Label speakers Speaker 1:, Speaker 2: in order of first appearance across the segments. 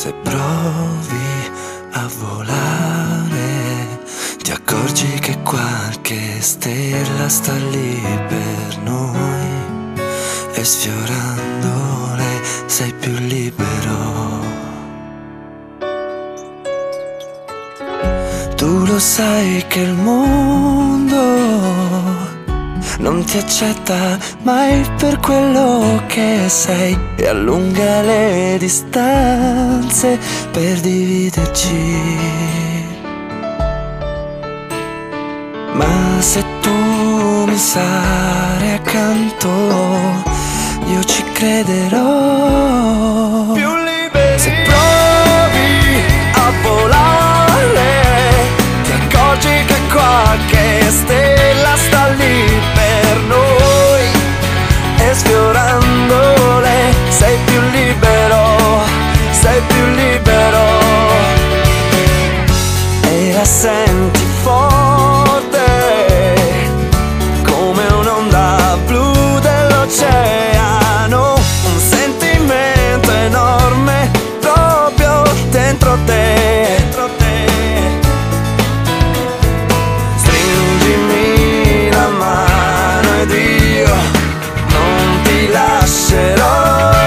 Speaker 1: Se provi a volare, ti accorgi che qualche stella sta lì per noi, e sfiorandole sei più libero. Tu lo sai che il mondo non ti accetta mai per quello che sei, e allunga le distanze per dividerci. Ma se tu mi sarai accanto, io ci crederò. Più liberi. Se provi a volare, ti accorgi che qualche stella sta lì per noi, e sfiorandole sei più libero, sei più libero. E la senti forte come un'onda blu dell'oceano, un sentimento enorme proprio dentro te, dentro te. Stringimi la mano ed io non ti lascerò.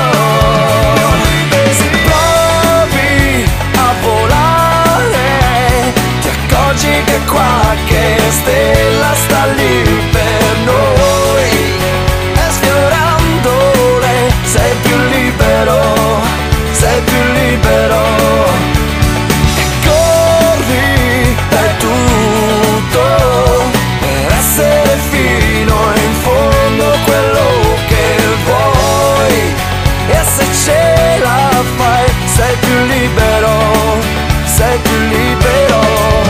Speaker 1: Se provi a volare, ti accorgi che qualche stella sta lì per noi, e sfiorandole sei più libero, sei più libero. E corri per tutto, per essere fino in fondo quello che vuoi, e se ce la fai sei più libero, sei più libero.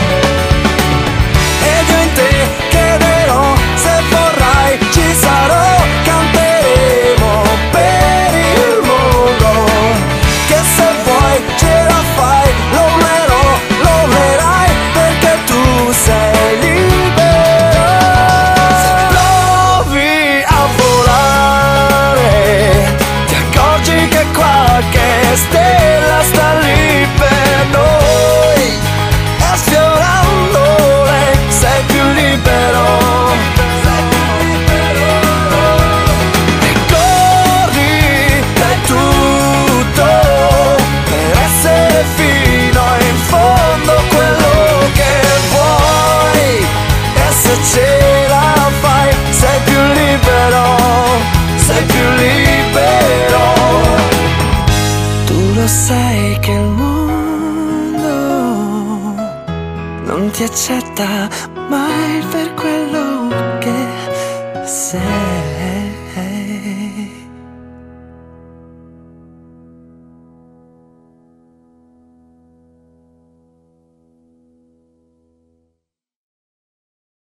Speaker 1: Ed io in te crederò, se vorrai ci sarò, canteremo per il mondo, che se vuoi ce la fai, lo amerai, perché tu sei libero. Se provi a volare, ti accorgi che qualche stella sta lì per noi, e sfiorandole sei più libero, sei più libero. E corri per tutto, per essere fino in fondo quello che vuoi, e se ce la fai sei più libero, sei più libero. Tu lo sai che il mondo non ti accetta mai per quello che sei.